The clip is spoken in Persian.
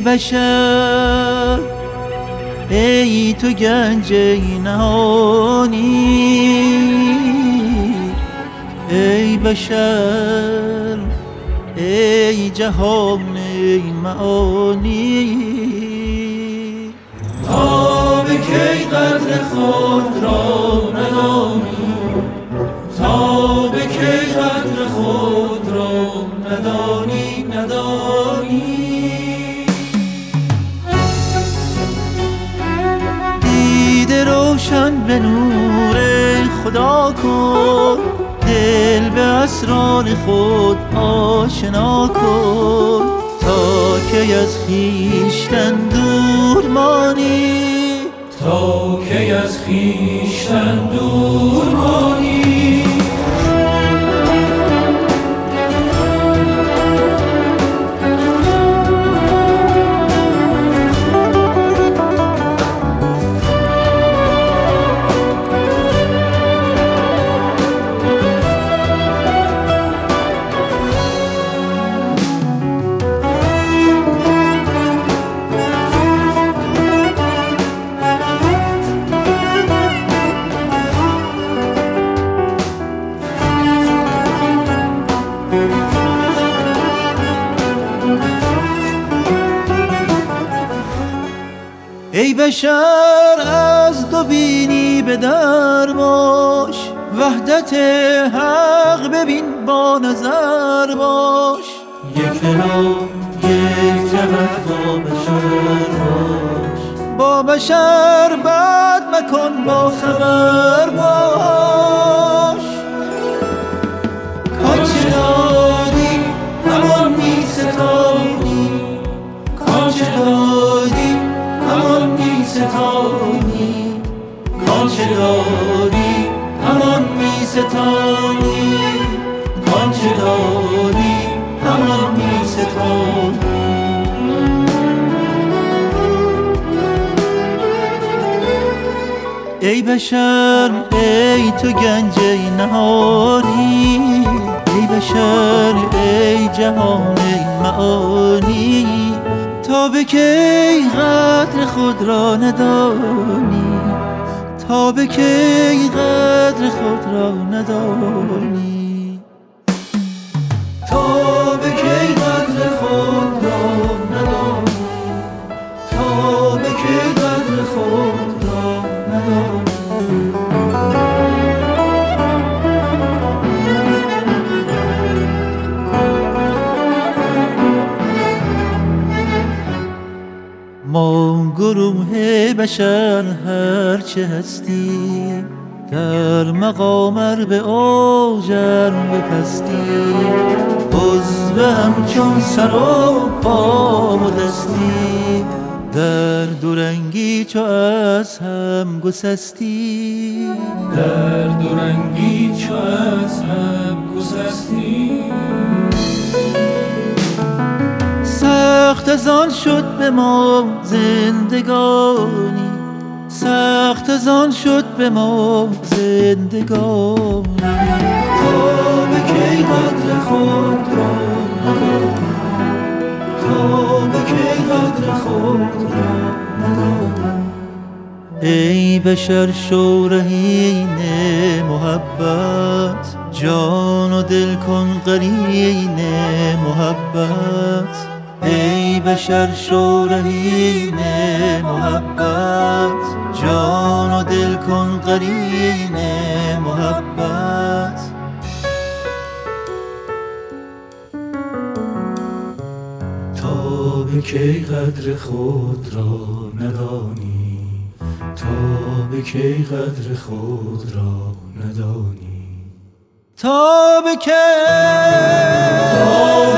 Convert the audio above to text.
بشر ای تو گنج نهانی، ای بشر ای جهان معانی. تا به کی قدر خود را ندانی، تا به کی قدر خود را ندانی. دیده روشن به نور خدا کن، دل به اسرار خود آشنا کن، تا که از خویشتن دور مانی، تا کی از خویشتن دور مانی. ای بشر از دو بینی به در باش، وحدت حق ببین با نظر باش، یک دل یک جهت با بشر باش، با بشر بد مکن با خبر باش. کانچه دادی همان می ستانی، کانچه دادی همان می ستانی، کانچه داری همان می ستانی، کانچه داری همان می ستانی. ای بشر ای تو گنج نهانی، ای بشر ای جهان معانی، تا به کی قدر خود را ندانی، تا به کی قدر خود را ندانی، تا به کی قدر خود را ندانی، تا به کی قدر خود را ندانی. ما گروه بشر هرچه هستیم، در مقام به اوجر به پستی، عضو همچون سر و پا و دستی، در دورنگی چو از هم گسستی، در دورنگی چو از هم گسستی. سخت از آن شد به ما زندگانی، سخت از آن شد به ما زندگانی، تا به کی قدر خود را ندانی، تا به کی قدر خود را ندانی. ای بشر شو رهین محبت، جان و دل کن قرین محبت، ای بشر شو رهین محبت، جان و دل کن قرین محبت. تا به کی قدر خود را ندانی، تا به کی قدر خود را ندانی، تا به کی